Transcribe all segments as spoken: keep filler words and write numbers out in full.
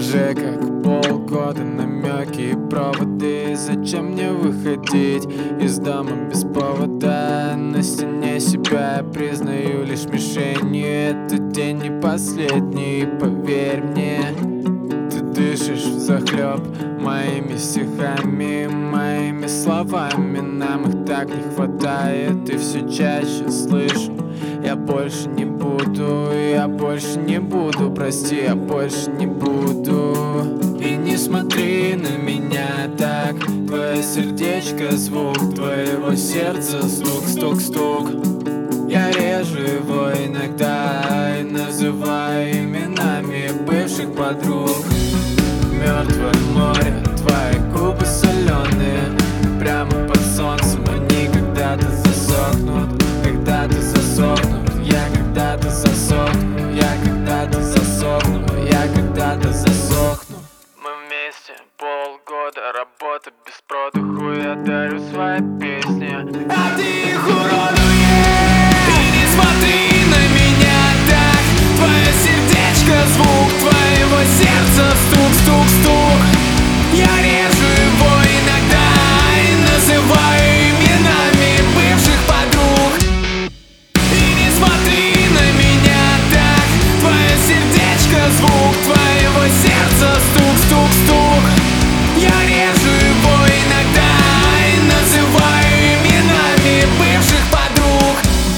Уже как полгода намеки и проводы. Зачем мне выходить из дома без повода? На стене себя я признаю лишь мишенью. Этот день не последний, поверь мне. Ты дышишь взахлеб моими стихами, моими словами. Нам их так не хватает, и все чаще слышу: я больше не буду, я больше не буду, прости, я больше не буду. И не смотри на меня так, твое сердечко, звук твоего сердца, стук, стук, стук. Я режу его иногда и называю именами бывших подруг. Мертвое море, твои губы соленые, прямо под солнцем они когда-то засохнут, когда-то засохнут. Я когда-то засохну, я когда-то засохну, я когда-то засохну. Мы вместе полгода, работа без продыху. Я дарю свои песни, а ты их уродуешь. И не смотри на меня так, твое сердечко, звук твоего сердца, стук, стук, стук. Я режу его иногда и называю именами бывших подруг. И не смотри на меня так, твое сердечко, звук твоего сердца, стук, стук, стук. Я режу его иногда и называю именами бывших подруг.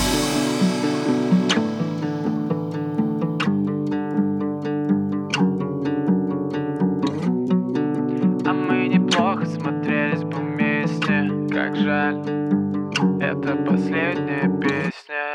А мы неплохо смотрелись бы вместе. Как жаль, это последняя песня.